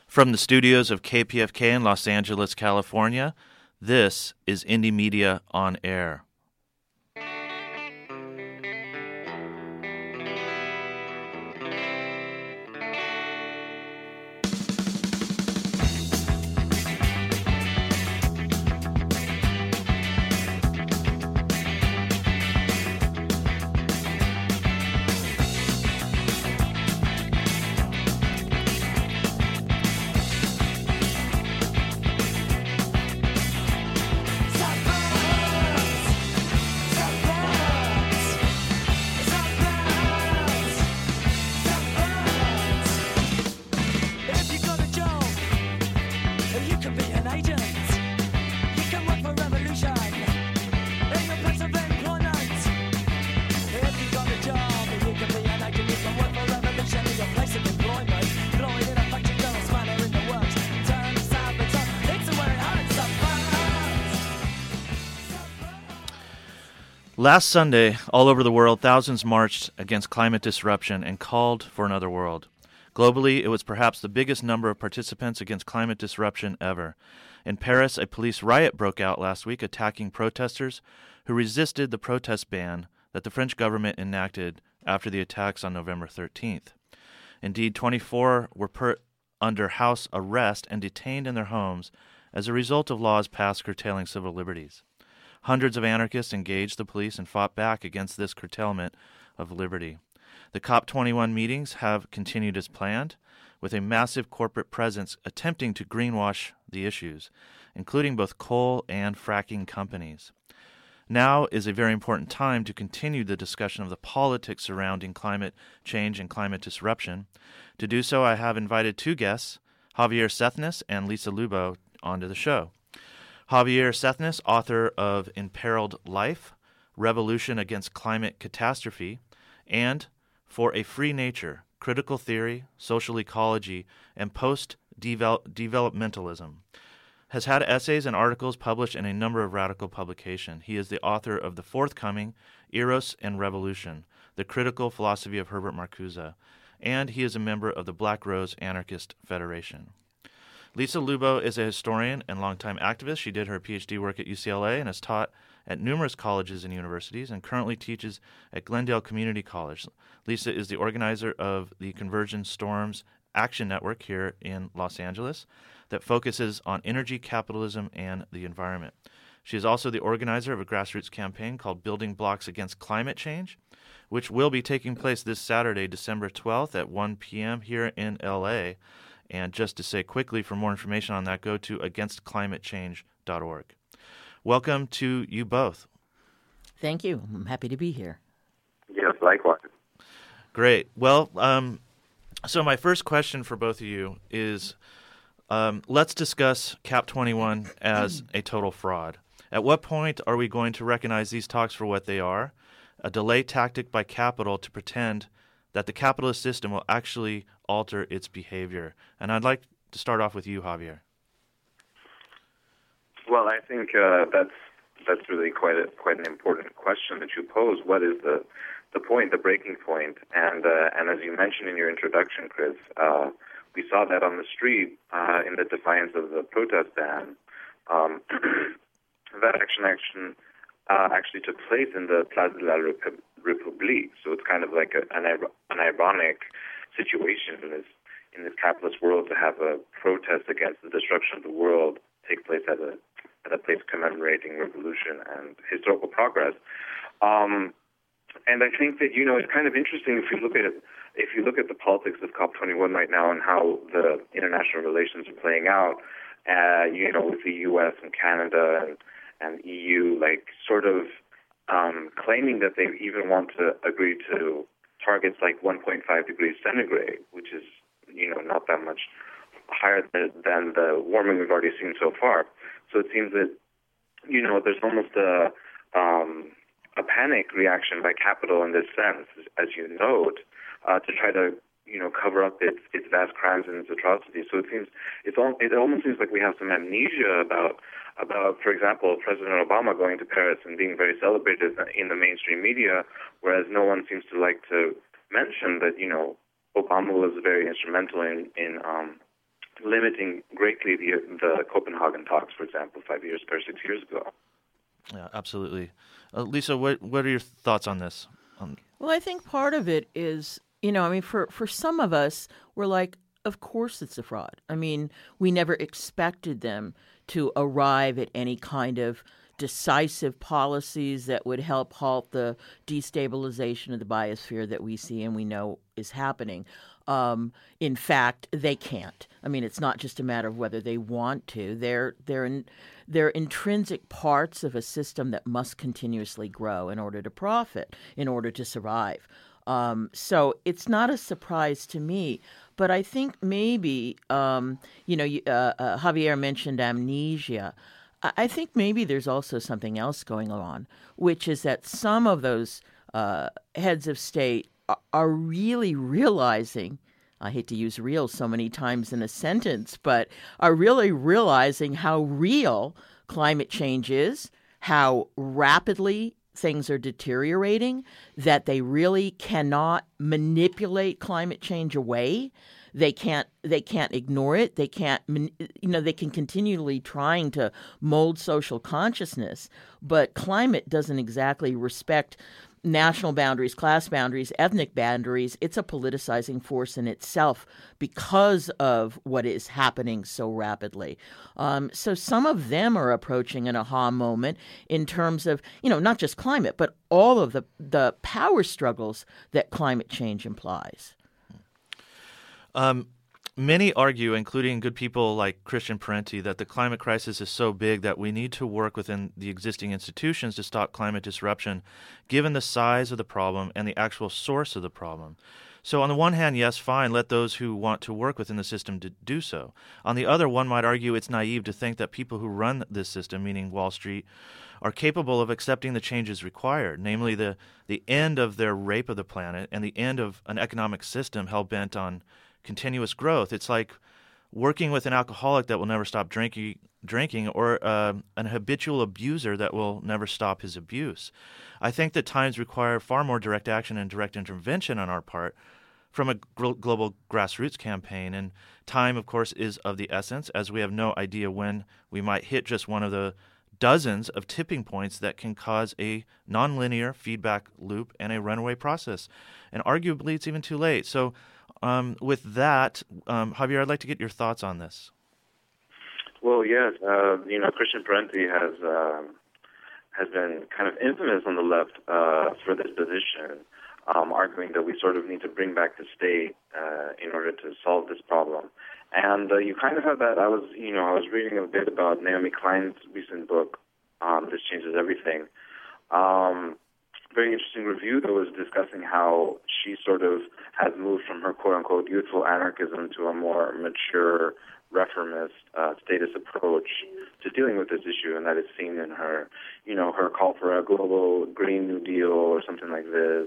From the studios of KPFK in Los Angeles, California, this is Indie Media on Air. Last Sunday, all over the world, thousands marched against climate disruption and called for another world. Globally, it was perhaps the biggest number of participants against climate disruption ever. In Paris, a police riot broke out last week, attacking protesters who resisted the protest ban that the French government enacted after the attacks on November 13th. Indeed, 24 were put under house arrest and detained in their homes as a result of laws passed curtailing civil liberties. Hundreds of anarchists engaged the police and fought back against this curtailment of liberty. The COP21 meetings have continued as planned, with a massive corporate presence attempting to greenwash the issues, including both coal and fracking companies. Now is a very important time to continue the discussion of the politics surrounding climate change and climate disruption. To do so, I have invited two guests, Javier Cethnes and Lisa Lubo, onto the show. Javier Cethnes, author of Imperiled Life, Revolution Against Climate Catastrophe, and For a Free Nature, Critical Theory, Social Ecology, and Post-Developmentalism, has had essays and articles published in a number of radical publications. He is the author of the forthcoming Eros and Revolution, The Critical Philosophy of Herbert Marcuse, and he is a member of the Black Rose Anarchist Federation. Lisa Lubo is a historian and longtime activist. She did her PhD work at UCLA and has taught at numerous colleges and universities and currently teaches at Glendale Community College. Lisa is the organizer of the Convergence Storms Action Network here in Los Angeles that focuses on energy, capitalism, and the environment. She is also the organizer of a grassroots campaign called Building Blocks Against Climate Change, which will be taking place this Saturday, December 12th at 1 p.m. here in L.A., and just to say quickly, for more information on that, go to againstclimatechange.org. Welcome to you both. Thank you. I'm happy to be here. Yes, likewise. Great. Well, so my first question for both of you is, let's discuss COP21 as a total fraud. At what point are we going to recognize these talks for what they are, a delay tactic by capital to pretend that the capitalist system will actually alter its behavior? And I'd like to start off with you, Javier. Well, I think that's really quite an important question that you pose. What is the point, the breaking point? And as you mentioned in your introduction, Chris, we saw that on the street in the defiance of the protest ban. That action actually took place in the Place de la République. So it's kind of like an ironic situation in this capitalist world to have a protest against the destruction of the world take place at a place commemorating revolution and historical progress. And I think that it's kind of interesting if you look at the politics of COP21 right now and how the international relations are playing out. With the U.S. and Canada and EU, sort of claiming that they even want to agree to targets like 1.5 degrees centigrade, which is, not that much higher than the warming we've already seen so far. So it seems that, there's almost a panic reaction by capital in this sense, as you note, to try to, cover up its vast crimes and its atrocities. So it almost seems like we have some amnesia about, for example, President Obama going to Paris and being very celebrated in the mainstream media, whereas no one seems to like to mention that, Obama was very instrumental in limiting greatly the Copenhagen talks, for example, 5 years or 6 years ago. Yeah, absolutely. Lisa, what are your thoughts on this? Well, I think part of it is, for some of us, we're like, of course it's a fraud. I mean, we never expected them to arrive at any kind of decisive policies that would help halt the destabilization of the biosphere that we see and we know is happening. In fact, they can't. I mean, it's not just a matter of whether they want to. They're intrinsic parts of a system that must continuously grow in order to profit, in order to survive. So it's not a surprise to me. But I think maybe, Javier mentioned amnesia. I think maybe there's also something else going on, which is that some of those heads of state are really realizing, I hate to use real so many times in a sentence, but are really realizing how real climate change is, how rapidly things are deteriorating, that they really cannot manipulate climate change away. They can't ignore it. They can't, they can continually trying to mold social consciousness, but climate doesn't exactly respect national boundaries, class boundaries, ethnic boundaries. It's a politicizing force in itself because of what is happening so rapidly. So some of them are approaching an aha moment in terms of, not just climate, but all of the power struggles that climate change implies. Many argue, including good people like Christian Parenti, that the climate crisis is so big that we need to work within the existing institutions to stop climate disruption, given the size of the problem and the actual source of the problem. So on the one hand, yes, fine, let those who want to work within the system do so. On the other, one might argue it's naive to think that people who run this system, meaning Wall Street, are capable of accepting the changes required, namely the end of their rape of the planet and the end of an economic system hell-bent on continuous growth. It's like working with an alcoholic that will never stop drinking or an habitual abuser that will never stop his abuse. I think that times require far more direct action and direct intervention on our part from a global grassroots campaign. And time, of course, is of the essence, as we have no idea when we might hit just one of the dozens of tipping points that can cause a nonlinear feedback loop and a runaway process. And arguably, it's even too late. So with that, Javier, I'd like to get your thoughts on this. Well, yes, Christian Parenti has been kind of infamous on the left for this position, arguing that we sort of need to bring back the state in order to solve this problem. And you kind of have that. I was reading a bit about Naomi Klein's recent book, This Changes Everything. Very interesting review that was discussing how she sort of has moved from her quote-unquote youthful anarchism to a more mature reformist statist approach to dealing with this issue, and that is seen in her, her call for a global Green New Deal or something like this,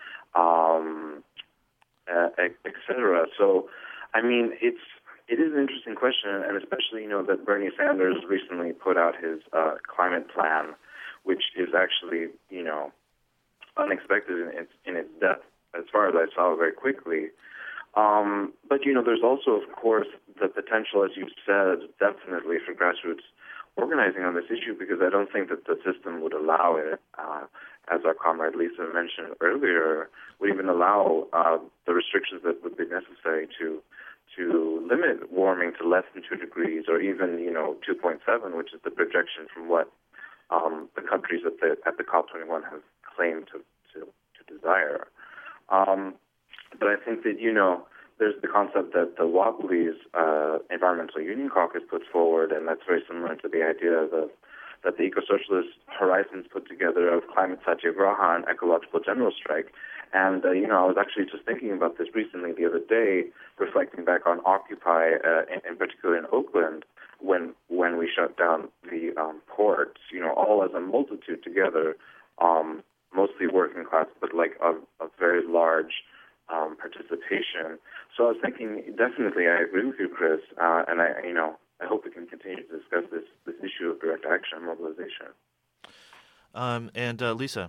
et cetera. So, I mean, it is an interesting question, and especially, that Bernie Sanders recently put out his climate plan, which is actually, unexpected in its depth, as far as I saw very quickly. But, there's also, of course, the potential, as you said, definitely for grassroots organizing on this issue, because I don't think that the system would allow it, as our comrade Lisa mentioned earlier, would even allow the restrictions that would be necessary to limit warming to less than 2 degrees, or even, 2.7, which is the projection from what the countries at the COP21 have claimed to desire. But I think that, there's the concept that the Wobblies Environmental Union Caucus put forward, and that's very similar to the idea that the Eco-Socialist Horizons put together of climate satyagraha and ecological general strike. And, I was actually just thinking about this recently the other day, reflecting back on Occupy, in particular in Oakland, when we shut down the ports, all as a multitude together, mostly working class, but like a very large participation. So I was thinking, definitely, I agree with you, Chris, and I hope we can continue to discuss this issue of direct action and mobilization. And Lisa.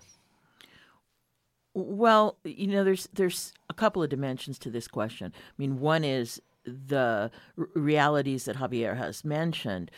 Well, there's a couple of dimensions to this question. I mean, one is realities that Javier has mentioned,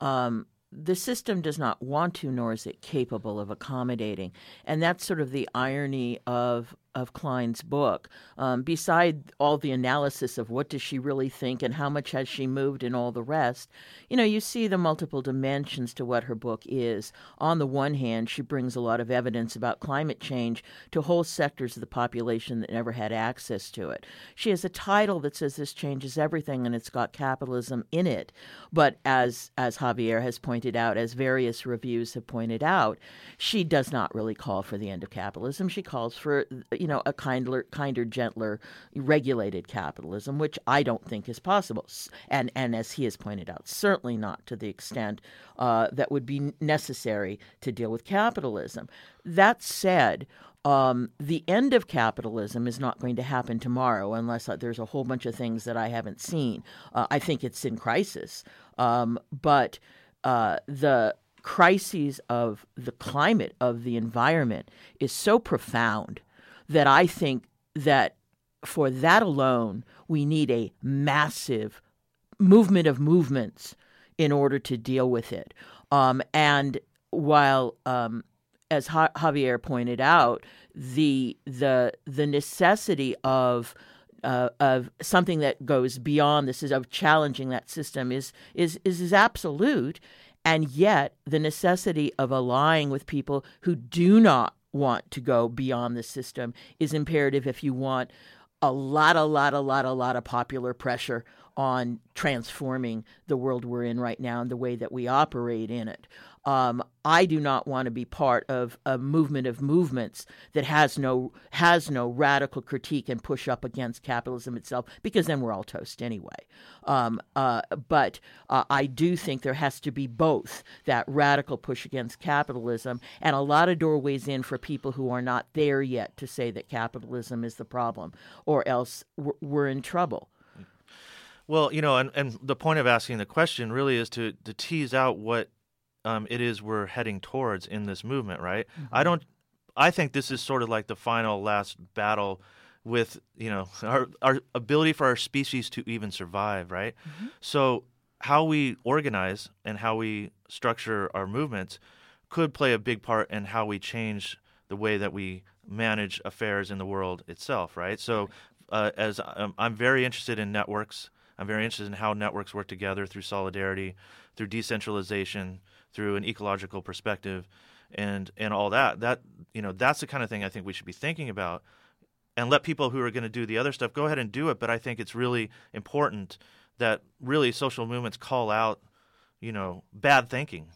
the system does not want to, nor is it capable of accommodating. And that's sort of the irony of Klein's book. Beside all the analysis of what does she really think and how much has she moved and all the rest, you see the multiple dimensions to what her book is. On the one hand, she brings a lot of evidence about climate change to whole sectors of the population that never had access to it. She has a title that says this changes everything, and it's got capitalism in it. But as Javier has pointed out, as various reviews have pointed out, she does not really call for the end of capitalism. She calls for a kinder, gentler, regulated capitalism, which I don't think is possible. And as he has pointed out, certainly not to the extent that would be necessary to deal with capitalism. That said, the end of capitalism is not going to happen tomorrow unless there's a whole bunch of things that I haven't seen. I think it's in crisis. But the crises of the climate, of the environment, is so profound that I think that for that alone, we need a massive movement of movements in order to deal with it. And while, as Javier pointed out, the necessity of something that goes beyond this, is of challenging that system, is absolute, and yet the necessity of allying with people who do not want to go beyond the system is imperative if you want a lot of popular pressure on transforming the world we're in right now and the way that we operate in it. I do not want to be part of a movement of movements that has no radical critique and push up against capitalism itself, because then we're all toast anyway. But I do think there has to be both that radical push against capitalism and a lot of doorways in for people who are not there yet to say that capitalism is the problem, or else we're in trouble. Well, and the point of asking the question really is to tease out what it is we're heading towards in this movement, right? Mm-hmm. I think this is sort of like the final last battle with, our ability for our species to even survive, right? Mm-hmm. So how we organize and how we structure our movements could play a big part in how we change the way that we manage affairs in the world itself, right? So as I'm very interested in networks. I'm very interested in how networks work together through solidarity, through decentralization, through an ecological perspective, and all that. That's the kind of thing I think we should be thinking about, and let people who are going to do the other stuff go ahead and do it. But I think it's really important that really social movements call out, bad thinking,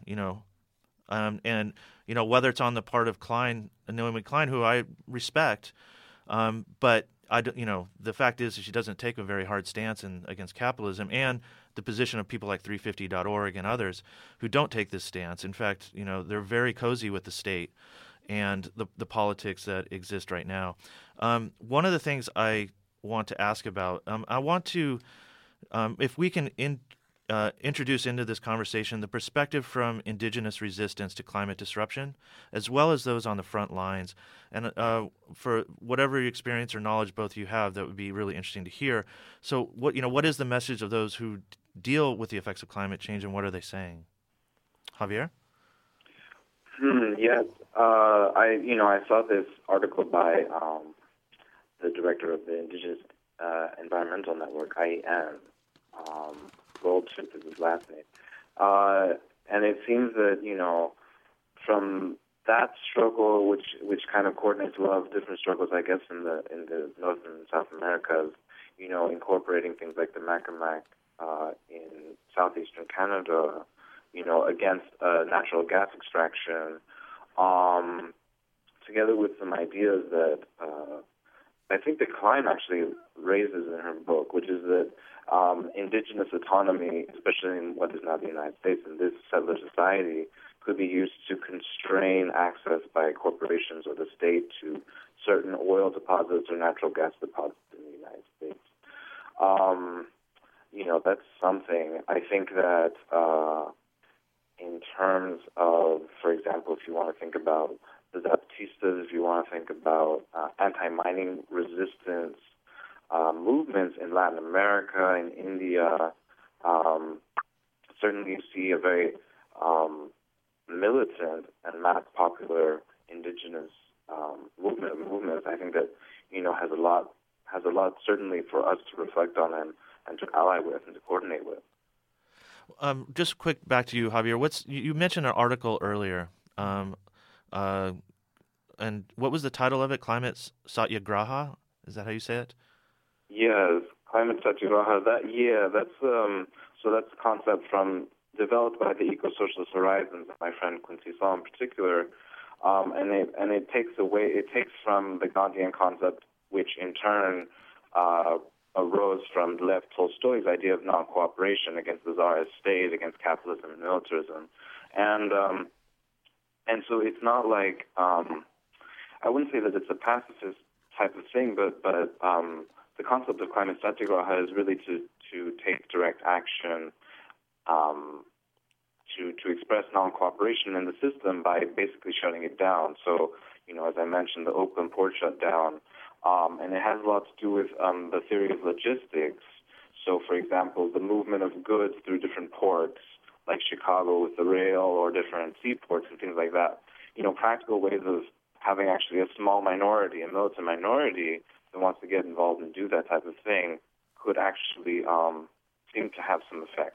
and whether it's on the part of Naomi Klein, who I respect, but the fact is that she doesn't take a very hard stance against capitalism, and the position of people like 350.org and others who don't take this stance. In fact, they're very cozy with the state and the politics that exist right now. One of the things I want to ask about, I want to, if we can introduce into this conversation the perspective from indigenous resistance to climate disruption, as well as those on the front lines. And for whatever experience or knowledge both of you have, that would be really interesting to hear. So what is the message of those who deal with the effects of climate change, and what are they saying? Javier? Yes. I saw this article by the director of the Indigenous Environmental Network, IEN, Goldschmidt is his last name. And it seems that, from that struggle, which kind of coordinates a lot of different struggles, I guess, in the North and South Americas, incorporating things like the Macamac in southeastern Canada, against natural gas extraction, together with some ideas that I think that Klein actually raises in her book, which is that indigenous autonomy, especially in what is now the United States, in this settler society, could be used to constrain access by corporations or the state to certain oil deposits or natural gas deposits in the United States. That's something. I think that in terms of, for example, if you want to think about the Zapatistas, if you want to think about anti-mining resistance, movements in Latin America, in India. Certainly, you see a very militant and mass popular indigenous movement. I think that has a lot certainly for us to reflect on and to ally with and to coordinate with. Just quick back to you, Javier. You mentioned an article earlier, and what was the title of it? Climate Satyagraha? Is that how you say it? Yes, Climate Satyagraha. That's a concept developed by the Eco-Socialist Horizons, my friend Quincy Saul in particular, and it takes from the Gandhian concept, which in turn arose from Lev Tolstoy's idea of non-cooperation against the Tsarist state, against capitalism and militarism, and so it's not like I wouldn't say that it's a pacifist type of thing, but the concept of climate satyagraha is really to take direct action, to express non-cooperation in the system by basically shutting it down. So, as I mentioned, the Oakland port shutdown, and it has a lot to do with the theory of logistics. So, for example, the movement of goods through different ports, like Chicago with the rail, or different seaports and things like that. Practical ways of having actually a small minority, a militant minority, that wants to get involved and do that type of thing could actually seem to have some effect.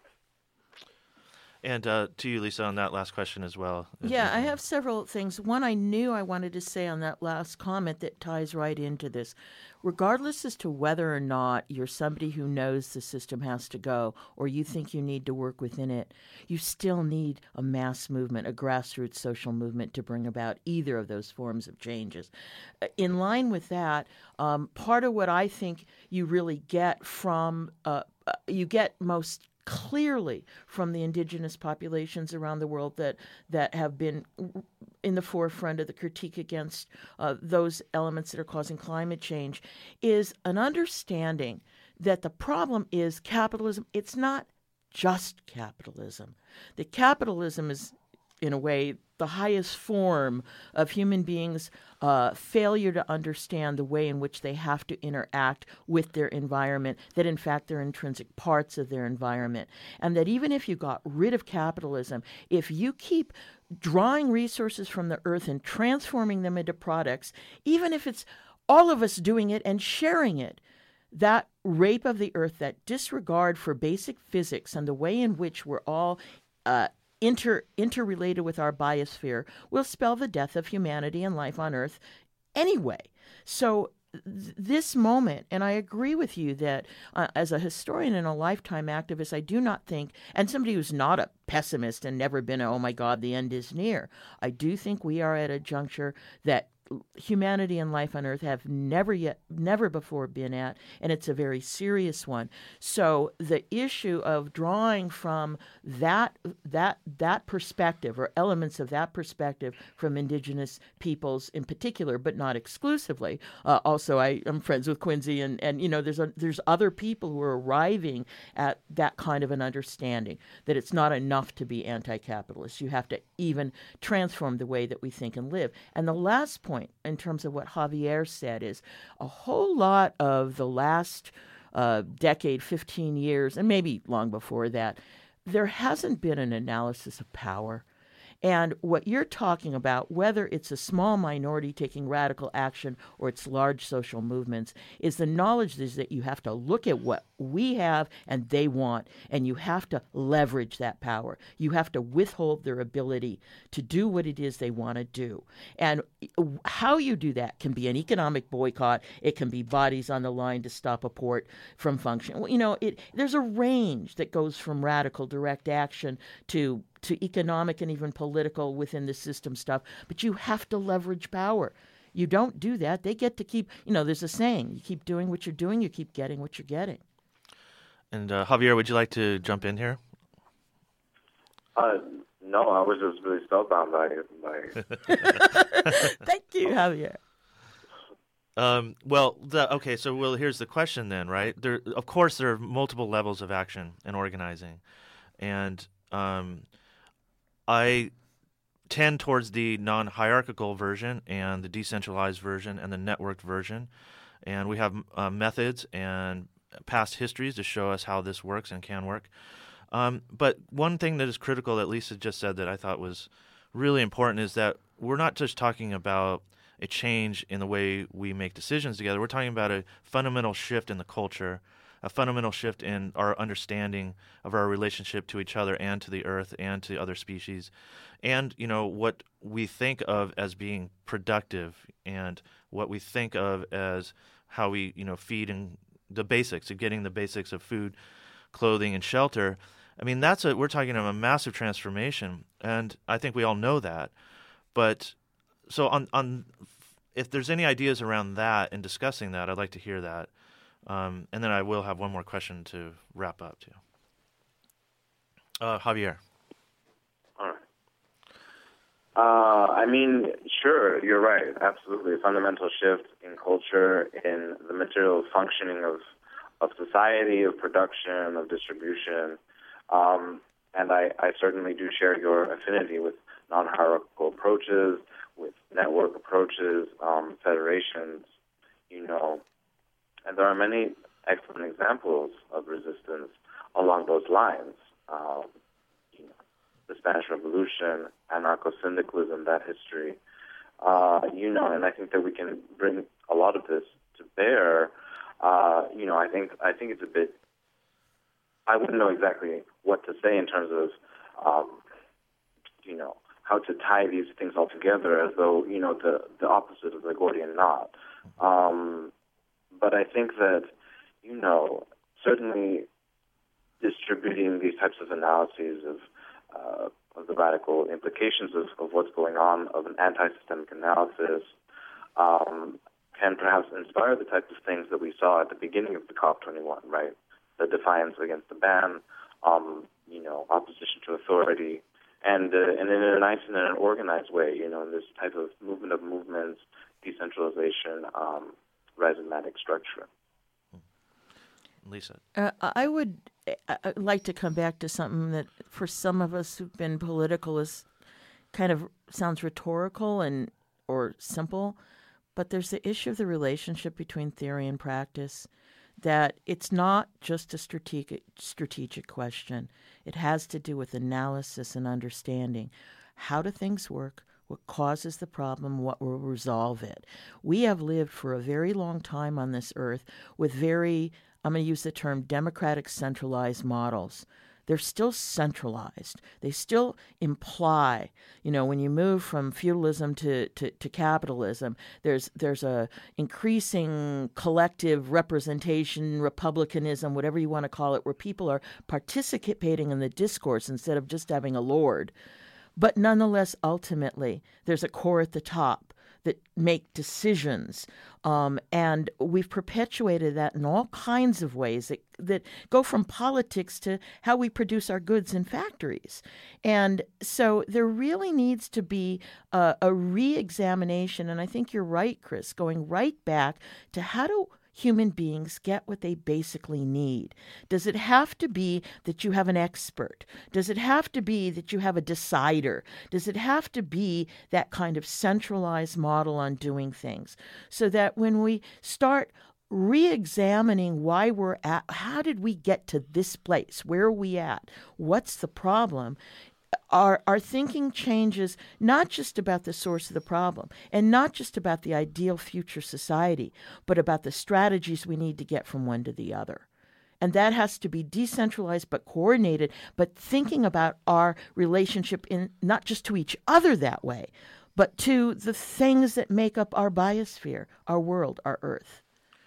And to you, Lisa, on that last question as well. Yeah, I have several things. One, I knew I wanted to say on that last comment that ties right into this. Regardless as to whether or not you're somebody who knows the system has to go or you think you need to work within it, you still need a mass movement, a grassroots social movement to bring about either of those forms of changes. In line with that, part of what I think you really get from, you get most clearly from the indigenous populations around the world that have been in the forefront of the critique against those elements that are causing climate change is an understanding that the problem is capitalism. It's not just capitalism. That capitalism is, in a way, the highest form of human beings' failure to understand the way in which they have to interact with their environment, that in fact they're intrinsic parts of their environment. And that even if you got rid of capitalism, if you keep drawing resources from the earth and transforming them into products, even if it's all of us doing it and sharing it, that rape of the earth, that disregard for basic physics and the way in which we're all interrelated with our biosphere will spell the death of humanity and life on Earth anyway. So this moment, and I agree with you that as a historian and a lifetime activist, I do not think, and somebody who's not a pessimist and never been oh my God, the end is near, I do think we are at a juncture that humanity and life on Earth have never before been at, and it's a very serious one. So the issue of drawing from that perspective, or elements of that perspective, from indigenous peoples in particular, but not exclusively. Also, I am friends with Quincy, and there's other people who are arriving at that kind of an understanding that it's not enough to be anti-capitalist. You have to even transform the way that we think and live. And the last point, in terms of what Javier said, is a whole lot of the last decade, 15 years, and maybe long before that, there hasn't been an analysis of power. And what you're talking about, whether it's a small minority taking radical action or it's large social movements, is the knowledge is that you have to look at what we have and they want, and you have to leverage that power. You have to withhold their ability to do what it is they want to do. And how you do that can be an economic boycott. It can be bodies on the line to stop a port from functioning. There's a range that goes from radical direct action to economic and even political within the system stuff, but you have to leverage power. You don't do that, they get to keep, there's a saying, you keep doing what you're doing, you keep getting what you're getting. And Javier, would you like to jump in here? No, I was just really spellbound by Thank you, Javier. Here's the question then, right? Of course, there are multiple levels of action and organizing, and I tend towards the non-hierarchical version and the decentralized version and the networked version. and we have methods and past histories to show us how this works and can work. But one thing that is critical that Lisa just said that I thought was really important is that we're not just talking about a change in the way we make decisions together. We're talking about a fundamental shift in the culture, a fundamental shift in our understanding of our relationship to each other and to the earth and to other species, and what we think of as being productive and what we think of as how we feed and the basics of getting the basics of food, clothing, and shelter. I mean, we're talking about a massive transformation, and I think we all know that. But so on if there's any ideas around that and discussing that, I'd like to hear that. And then I will have one more question to wrap up too. Javier. All right. I mean, sure, you're right. Absolutely. A fundamental shift in culture, in the material functioning of society, of production, of distribution. And I certainly do share your affinity with non-hierarchical approaches, with network approaches, federations, and there are many excellent examples of resistance along those lines. The Spanish Revolution, anarcho-syndicalism, that history, and I think that we can bring a lot of this to bear. I think it's a bit. I wouldn't know exactly what to say in terms of, how to tie these things all together as though, the opposite of the Gordian knot. But I think that, certainly distributing these types of analyses of the radical implications of what's going on, of an anti-systemic analysis, can perhaps inspire the types of things that we saw at the beginning of the COP21, right? The defiance against the ban, opposition to authority, and in a nice and in an organized way, in this type of movement of movements, decentralization, rhizomatic structure. Lisa. I would like to come back to something that for some of us who've been political is kind of sounds rhetorical or simple, but there's the issue of the relationship between theory and practice, that it's not just a strategic question. It has to do with analysis and understanding. How do things work? What causes the problem? What will resolve it? We have lived for a very long time on this earth with I'm going to use the term democratic centralized models. They're still centralized. They still imply, when you move from feudalism to capitalism, there's a increasing collective representation, republicanism, whatever you want to call it, where people are participating in the discourse instead of just having a lord. But nonetheless, ultimately, there's a core at the top that make decisions. And we've perpetuated that in all kinds of ways that go from politics to how we produce our goods in factories. And so there really needs to be a re-examination, and I think you're right, Chris, going right back to how do human beings get what they basically need? Does it have to be that you have an expert? Does it have to be that you have a decider? Does it have to be that kind of centralized model on doing things? So that when we start re-examining why we're at, how did we get to this place? Where are we at? What's the problem? Our thinking changes not just about the source of the problem and not just about the ideal future society, but about the strategies we need to get from one to the other. And that has to be decentralized but coordinated, but thinking about our relationship in not just to each other that way, but to the things that make up our biosphere, our world, our earth.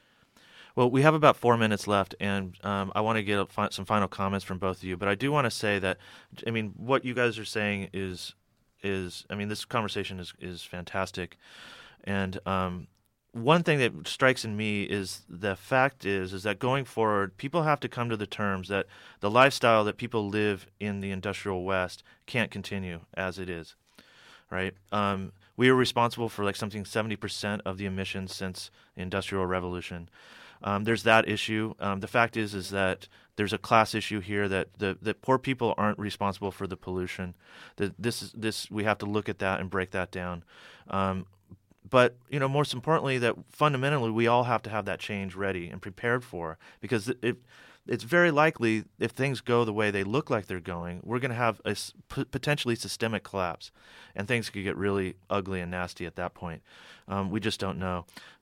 Well, we have about 4 minutes left, and I want to get some final comments from both of you. But I do want to say that, what you guys are saying is this conversation is fantastic. And one thing that strikes in me is the fact is that going forward, people have to come to the terms that the lifestyle that people live in the industrial West can't continue as it is, right? We are responsible for something 70% of the emissions since the Industrial Revolution. There's that issue. The fact is that there's a class issue here that poor people aren't responsible for the pollution. That we have to look at that and break that down. but most importantly, that fundamentally we all have to have that change ready and prepared for, because it's very likely if things go the way they look like they're going, we're going to have a potentially systemic collapse, and things could get really ugly and nasty at that point. We just don't know.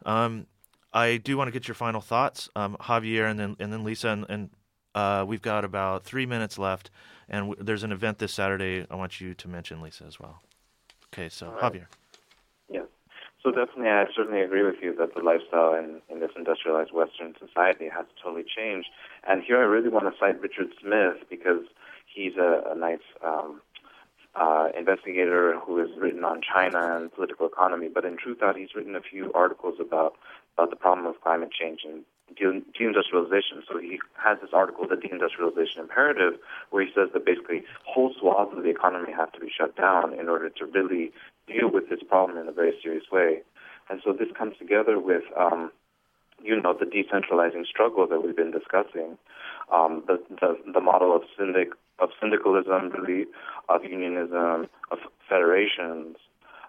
I do want to get your final thoughts, Javier, and then Lisa, and we've got about 3 minutes left, and there's an event this Saturday I want you to mention, Lisa, as well. Okay, so right. Javier. Yeah. So definitely, I certainly agree with you that the lifestyle in this industrialized Western society has to totally change. And here I really want to cite Richard Smith, because he's a nice investigator who has written on China and political economy. But in True Thought, he's written a few articles about the problem of climate change and deindustrialization. So he has this article, The Deindustrialization Imperative, where he says that basically whole swaths of the economy have to be shut down in order to really deal with this problem in a very serious way. And so this comes together with, the decentralizing struggle that we've been discussing, the model of syndicalism, really, of unionism, of federations.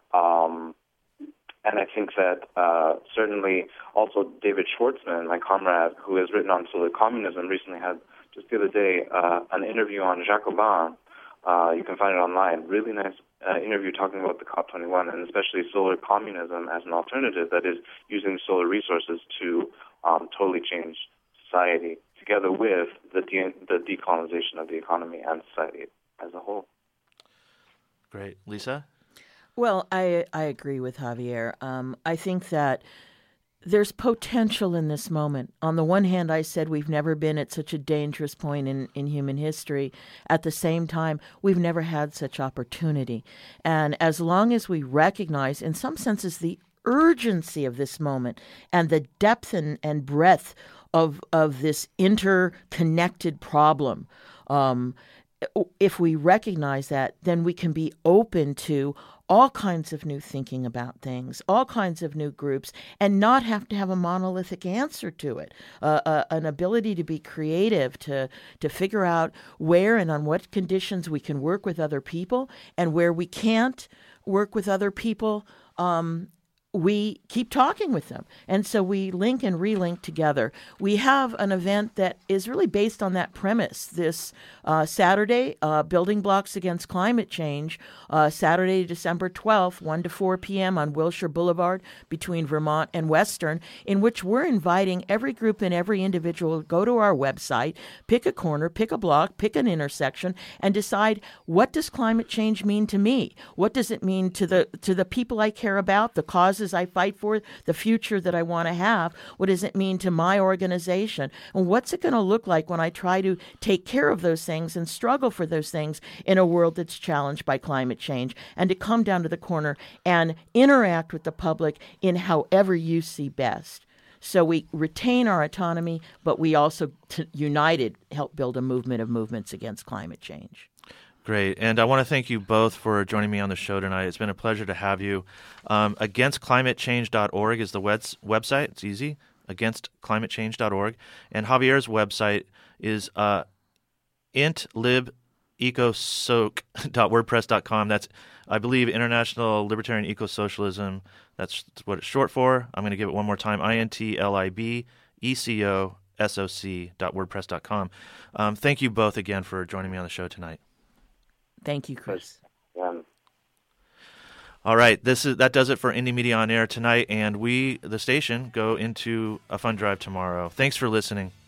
And I think that certainly also David Schwartzman, my comrade, who has written on solar communism, recently had, just the other day, an interview on Jacobin. You can find it online. Really nice interview talking about the COP21 and especially solar communism as an alternative that is using solar resources to totally change society, together with the decolonization of the economy and society as a whole. Great. Lisa? Well, I agree with Javier. I think that there's potential in this moment. On the one hand, I said we've never been at such a dangerous point in human history. At the same time, we've never had such opportunity. And as long as we recognize, in some senses, the urgency of this moment and the depth and breadth of this interconnected problem, if we recognize that, then we can be open to all kinds of new thinking about things, all kinds of new groups, and not have to have a monolithic answer to it. An ability to be creative, to figure out where and on what conditions we can work with other people, and where we can't work with other people, we keep talking with them. And so we link and relink together. We have an event that is really based on that premise. This Saturday, Building Blocks Against Climate Change, Saturday, December 12th, 1 to 4 p.m. on Wilshire Boulevard between Vermont and Western, in which we're inviting every group and every individual to go to our website, pick a corner, pick a block, pick an intersection, and decide, what does climate change mean to me? What does it mean to the people I care about, the causes I fight for, the future that I want to have? What does it mean to my organization? And what's it going to look like when I try to take care of those things and struggle for those things in a world that's challenged by climate change? And to come down to the corner and interact with the public in however you see best. So we retain our autonomy, but we also, united, help build a movement of movements against climate change. Great. And I want to thank you both for joining me on the show tonight. It's been a pleasure to have you. Againstclimatechange.org is the website. It's easy, againstclimatechange.org. And Javier's website is intlibecosoc.wordpress.com. That's, I believe, International Libertarian Eco-Socialism. That's what it's short for. I'm going to give it one more time, intlibecosoc.wordpress.com. Thank you both again for joining me on the show tonight. Thank you, Chris. All right, that does it for Indie Media on Air tonight, and we, the station, go into a fund drive tomorrow. Thanks for listening.